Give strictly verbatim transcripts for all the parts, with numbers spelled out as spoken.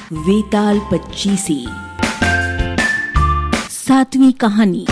वेताल पच्चीसी। सातवीं कहानी।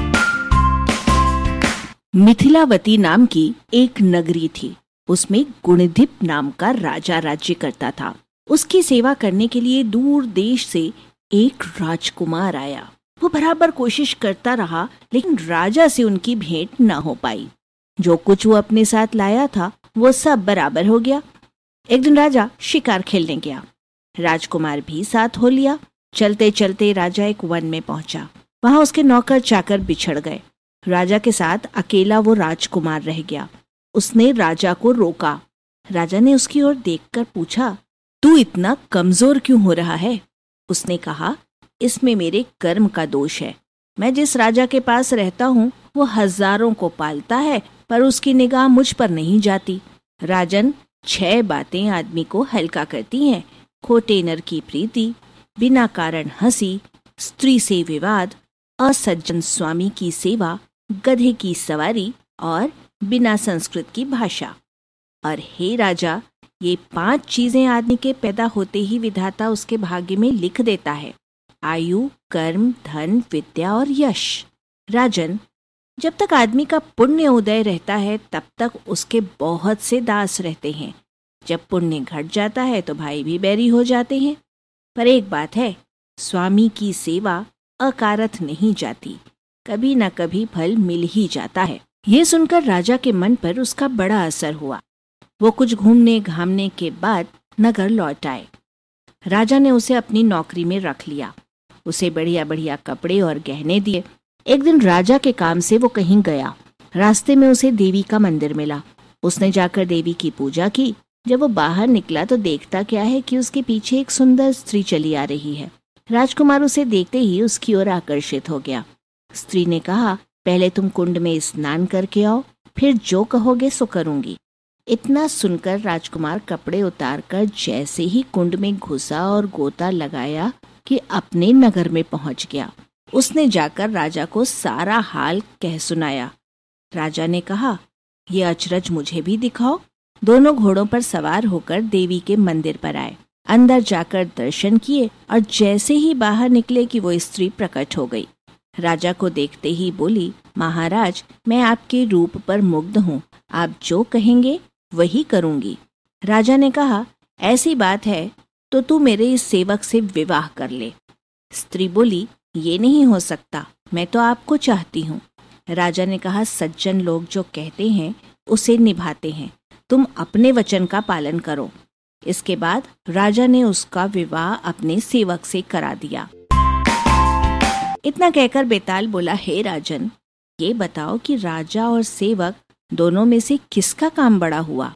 मिथिलावती नाम की एक नगरी थी। उसमें गुणदीप नाम का राजा राज्य करता था। उसकी सेवा करने के लिए दूर देश से एक राजकुमार आया। वो बराबर कोशिश करता रहा, लेकिन राजा से उनकी भेंट न हो पाई। जो कुछ वो अपने साथ लाया था वो सब बराबर हो गया। एक दिन राजा शिकार खेलने गया। राजकुमार भी साथ हो लिया। चलते चलते राजा एक वन में पहुंचा। वहां उसके नौकर चाकर बिछड़ गए। राजा के साथ अकेला वो राजकुमार रह गया। उसने राजा को रोका। राजा ने उसकी ओर देखकर पूछा, तू इतना कमजोर क्यों हो रहा है? उसने कहा, इसमें मेरे कर्म का दोष है। मैं जिस राजा के पास रहता हूँ वो हजारों को पालता है, पर उसकी निगाह मुझ पर नहीं जाती। राजन, छह बातें आदमी को हल्का करती हैं: खोटे नर की प्रीति, बिना कारण हंसी, स्त्री से विवाद, असज्जन स्वामी की सेवा, गधे की सवारी और बिना संस्कृत की भाषा। और हे राजा, ये पांच चीजें आदमी के पैदा होते ही विधाता उसके भाग्य में लिख देता है: आयु, कर्म, धन, विद्या और यश। राजन, जब तक आदमी का पुण्य उदय रहता है तब तक उसके बहुत से दास रहते हैं। जब पुण्य घट जाता है तो भाई भी बैरी हो जाते हैं। पर एक बात है, स्वामी की सेवा अकारथ नहीं जाती, कभी न कभी फल मिल ही जाता है। ये सुनकर राजा के मन पर उसका बड़ा असर हुआ। वो कुछ घूमने घामने के बाद नगर लौट आए। राजा ने उसे अपनी नौकरी में रख लिया। उसे बढ़िया बढ़िया कपड़े और गहने दिए। एक दिन राजा के काम से वो कहीं गया। रास्ते में उसे देवी का मंदिर मिला। उसने जाकर देवी की पूजा की। जब वो बाहर निकला तो देखता क्या है कि उसके पीछे एक सुंदर स्त्री चली आ रही है। राजकुमार उसे देखते ही उसकी ओर आकर्षित हो गया। स्त्री ने कहा, पहले तुम कुंड में स्नान करके आओ, फिर जो कहोगे सो करूंगी। इतना सुनकर राजकुमार कपड़े उतारकर जैसे ही कुंड में घुसा और गोता लगाया कि अपने नगर में पहुंच गया। उसने जाकर राजा को सारा हाल कह सुनाया। राजा ने कहा, ये अचरज मुझे भी दिखाओ। दोनों घोड़ों पर सवार होकर देवी के मंदिर पर आए। अंदर जाकर दर्शन किए और जैसे ही बाहर निकले कि वो स्त्री प्रकट हो गई। राजा को देखते ही बोली, महाराज, मैं आपके रूप पर मुग्ध हूँ। आप जो कहेंगे वही करूंगी। राजा ने कहा, ऐसी बात है तो तू मेरे इस सेवक से विवाह कर ले। स्त्री बोली, ये नहीं हो सकता, मैं तो आपको चाहती हूँ। राजा ने कहा, सज्जन लोग जो कहते हैं उसे निभाते हैं, तुम अपने वचन का पालन करो। इसके बाद राजा ने उसका विवाह अपने सेवक से करा दिया। इतना कहकर बेताल बोला, हे राजन, ये बताओ कि राजा और सेवक दोनों में से किसका काम बड़ा हुआ?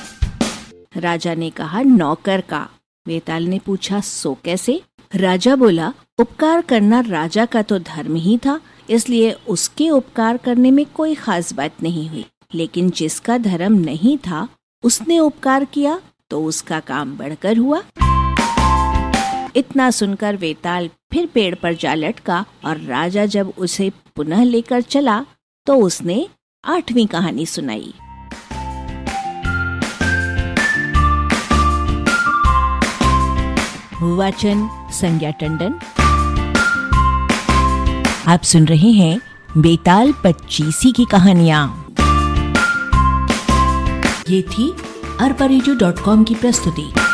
राजा ने कहा, नौकर का। बेताल ने पूछा, सो कैसे? राजा बोला, उपकार करना राजा का तो धर्म ही था, इसलिए उसके उपकार करने में कोई खास बात नहीं हुई। लेकिन जिसका धर्म नहीं था उसने उपकार किया तो उसका काम बढ़कर हुआ। इतना सुनकर वेताल फिर पेड़ पर जा लटका और राजा जब उसे पुनः लेकर चला तो उसने आठवीं कहानी सुनाई। वाचन संज्ञा टंडन। आप सुन रहे हैं बेताल पच्चीसी की कहानियां। ये थी अरबा रेडियो डॉट कॉम की प्रस्तुति।